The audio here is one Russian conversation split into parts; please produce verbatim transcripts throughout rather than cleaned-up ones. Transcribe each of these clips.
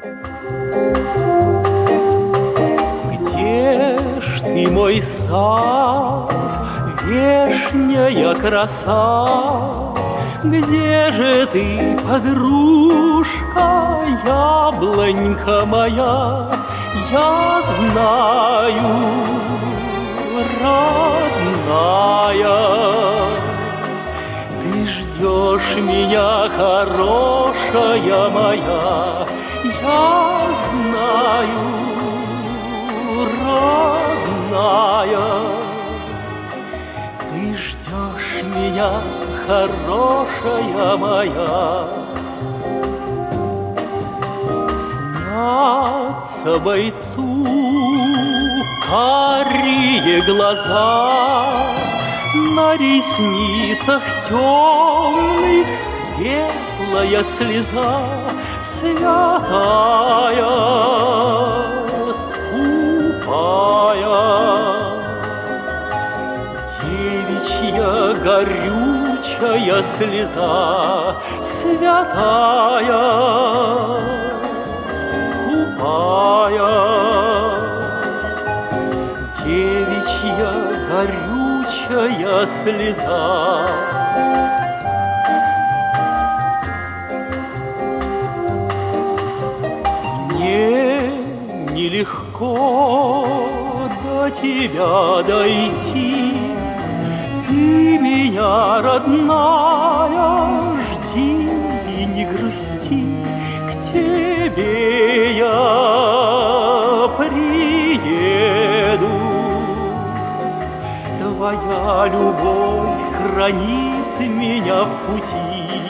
Где ж ты, мой сад, вешняя краса? Где же ты, подружка, яблонька моя? Я знаю, родная, ты ждешь меня, хорошая моя. Я знаю, родная, ты ждешь меня, хорошая моя. Снятся бойцу карие глаза, на ресницах темных светлая слеза, святая, скупая, девичья горючая слеза, святая, скупая, девичья горючая слеза. Мне нелегко до тебя дойти, ты меня, родная, жди и не грусти, к тебе я приеду. Твоя любовь хранит меня в пути.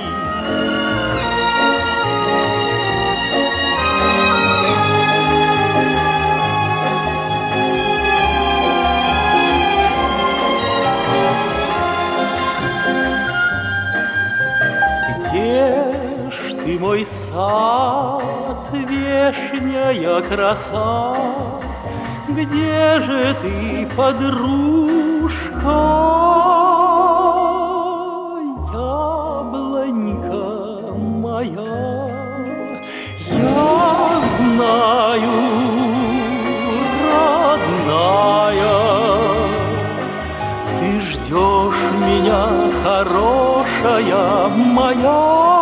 Где ж ты, мой сад, вешняя краса? Где же ты, подружка, яблонька моя? Я знаю, родная, ты ждешь меня, хорошая моя.